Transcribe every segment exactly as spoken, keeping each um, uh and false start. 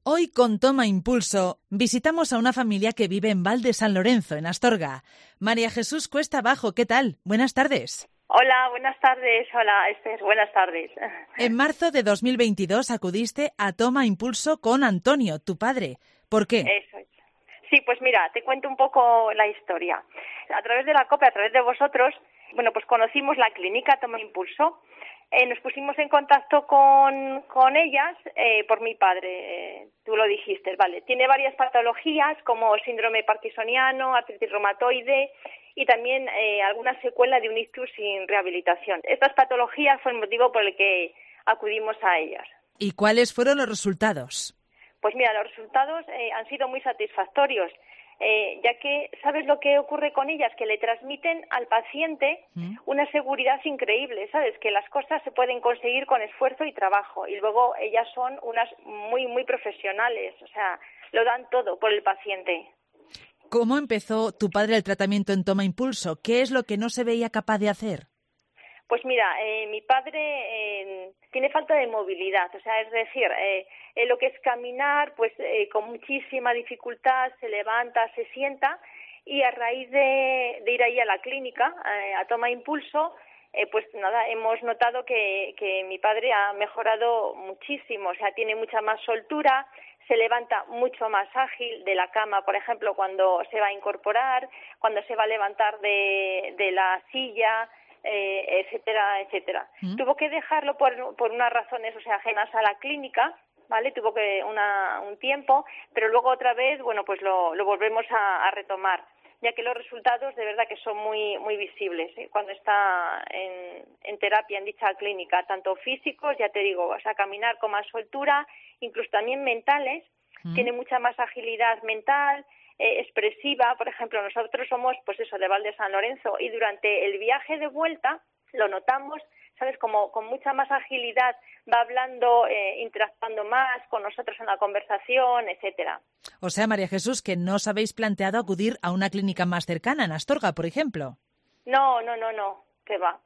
Hoy con Toma Impulso visitamos a una familia que vive en Val de San Lorenzo, en Astorga. María Jesús Cuesta Bajo, ¿qué tal? Buenas tardes. Hola, buenas tardes. Hola, Esther, buenas tardes. En marzo de dos mil veintidós acudiste a Toma Impulso con Antonio, tu padre. ¿Por qué? Eso es. Sí, pues mira, te cuento un poco la historia. A través de la COPE, a través de vosotros, bueno, pues conocimos la clínica Toma Impulso. Eh, nos pusimos en contacto con, con ellas eh, por mi padre, eh, tú lo dijiste, vale. Tiene varias patologías como síndrome parkinsoniano, artritis reumatoide y también eh, alguna secuela de un ictus sin rehabilitación. Estas patologías fue el motivo por el que acudimos a ellas. ¿Y cuáles fueron los resultados? Pues mira, los resultados eh, han sido muy satisfactorios. Eh, ya que, ¿sabes lo que ocurre con ellas? Que le transmiten al paciente ¿Mm? una seguridad increíble, ¿sabes? Que las cosas se pueden conseguir con esfuerzo y trabajo. Y luego ellas son unas muy, muy profesionales, o sea, lo dan todo por el paciente. ¿Cómo empezó tu padre el tratamiento en Toma Impulso? ¿Qué es lo que no se veía capaz de hacer? Pues mira, eh, mi padre eh, tiene falta de movilidad, o sea, es decir, eh, eh, lo que es caminar, pues eh, con muchísima dificultad se levanta, se sienta y a raíz de, de ir ahí a la clínica, eh, a Toma Impulso, eh, pues nada, hemos notado que, que mi padre ha mejorado muchísimo, o sea, tiene mucha más soltura, se levanta mucho más ágil de la cama, por ejemplo, cuando se va a incorporar, cuando se va a levantar de, de la silla, Eh, etcétera, etcétera. ¿Mm? Tuvo que dejarlo por, por unas razones, o sea, ajenas a la clínica, ¿vale? Tuvo que una, un tiempo, pero luego otra vez, bueno, pues lo, lo volvemos a, a retomar, ya que los resultados de verdad que son muy muy visibles, ¿eh? Cuando está en, en terapia en dicha clínica, tanto físicos, ya te digo, o sea, caminar con más soltura, incluso también mentales, ¿Mm? Tiene mucha más agilidad mental, Eh, expresiva. Por ejemplo, nosotros somos, pues eso, de Val de San Lorenzo, y durante el viaje de vuelta lo notamos, ¿sabes? Como con mucha más agilidad va hablando, eh, interactuando más con nosotros en la conversación, etcétera. O sea, María Jesús, que no os habéis planteado acudir a una clínica más cercana, en Astorga, por ejemplo. No, no, no, no, que va,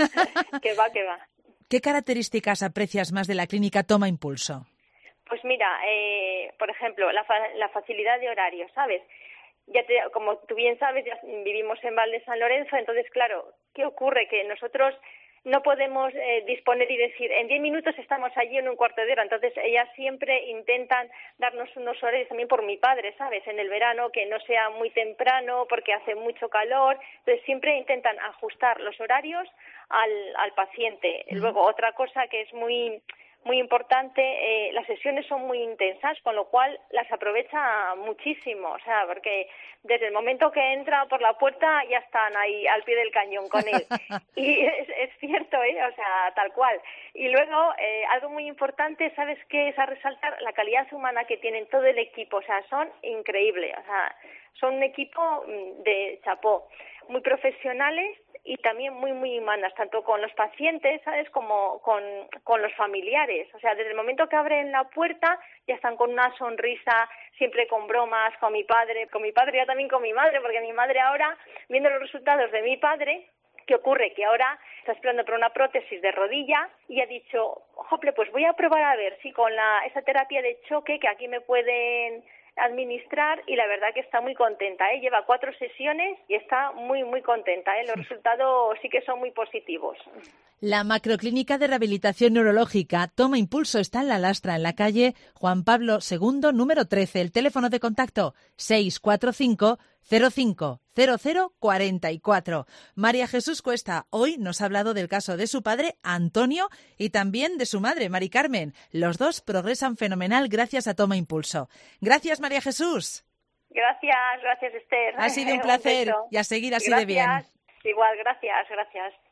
que va, que va. ¿Qué características aprecias más de la clínica Toma Impulso? Pues mira, eh, por ejemplo, la, fa- la facilidad de horario, ¿sabes? Ya te, como tú bien sabes, ya vivimos en Val de San Lorenzo, entonces, claro, ¿qué ocurre? Que nosotros no podemos eh, disponer y decir, en diez minutos estamos allí en un cuarto de hora. Entonces, ellas siempre intentan darnos unos horarios también por mi padre, ¿sabes? En el verano, que no sea muy temprano porque hace mucho calor. Entonces, siempre intentan ajustar los horarios al, al paciente. Uh-huh. Luego, otra cosa que es muy... muy importante, eh, las sesiones son muy intensas, con lo cual las aprovecha muchísimo, o sea, porque desde el momento que entra por la puerta ya están ahí al pie del cañón con él. Y es, es cierto, ¿eh? O sea, tal cual. Y luego, eh, algo muy importante, ¿sabes qué? Es a resaltar la calidad humana que tienen todo el equipo, o sea, son increíbles, o sea, son un equipo de chapó, muy profesionales y también muy, muy humanas, tanto con los pacientes, ¿sabes?, como con, con los familiares. O sea, desde el momento que abren la puerta ya están con una sonrisa, siempre con bromas, con mi padre, con mi padre y también con mi madre, porque mi madre ahora, viendo los resultados de mi padre, ¿qué ocurre? Que ahora está esperando por una prótesis de rodilla y ha dicho, jople, pues voy a probar a ver si con la esa terapia de choque que aquí me pueden administrar, y la verdad que está muy contenta, ¿eh? Lleva cuatro sesiones y está muy, muy contenta, ¿eh? Los resultados sí que son muy positivos. La macroclínica de rehabilitación neurológica Toma Impulso está en La Lastra, en la calle Juan Pablo segundo, número trece. El teléfono de contacto seis cuatro cinco cero cinco cero cero cuatro cuatro. María Jesús Cuesta hoy nos ha hablado del caso de su padre, Antonio, y también de su madre, Mari Carmen. Los dos progresan fenomenal gracias a Toma Impulso. Gracias, María Jesús. Gracias, gracias, Esther. Ha sido un placer, un y a seguir así gracias. de bien. Igual, gracias, gracias.